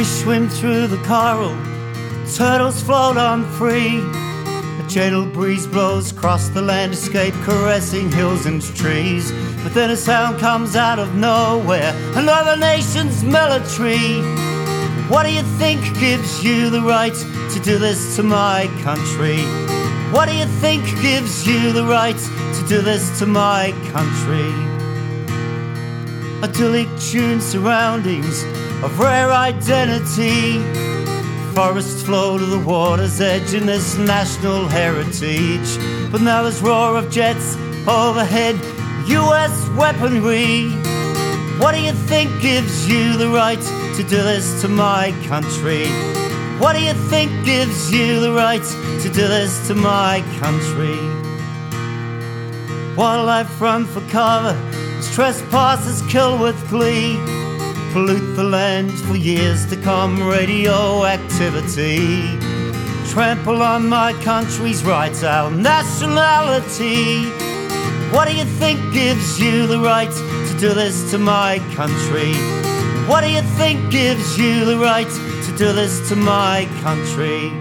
Fish swim through the coral, turtles float on free. A gentle breeze blows across the landscape, caressing hills and trees. But then a sound comes out of nowhere, another nation's military. What do you think gives you the right to do this to my country? What do you think gives you the right to do this to my country? Idyllic tuned surroundings of rare identity. Forests flow to the water's edge in this national heritage. But now there's roar of jets overhead, US weaponry. What do you think gives you the right to do this to my country? What do you think gives you the right to do this to my country? Wildlife run for cover as trespassers kill with glee. Pollute the land for years to come, radioactivity. Trample on my country's rights, our nationality. What do you think gives you the right to do this to my country? What do you think gives you the right to do this to my country?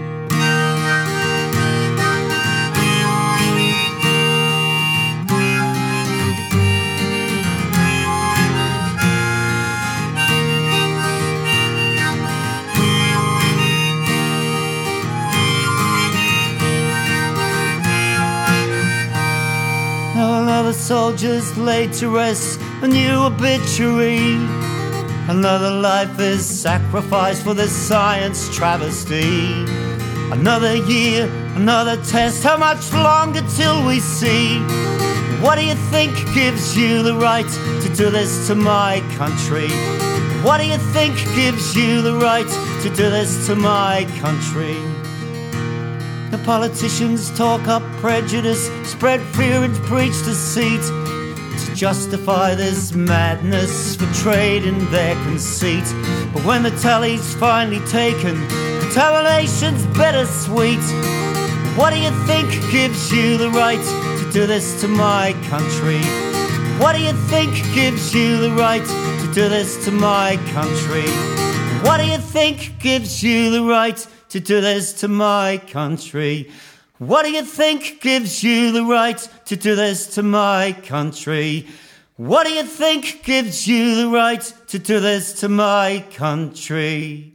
Now another soldier's laid to rest, a new obituary. Another life is sacrificed for this science travesty. Another year, another test, how much longer till we see? What do you think gives you the right to do this to my country? What do you think gives you the right to do this to my country? The politicians talk up prejudice, spread fear and preach deceit, to justify this madness for trade in their conceit. But when the tally's finally taken, contamination's bittersweet. What do you think gives you the right to do this to my country? What do you think gives you the right to do this to my country? What do you think gives you the right to do this to my country? What do you think gives you the right to do this to my country? What do you think gives you the right to do this to my country?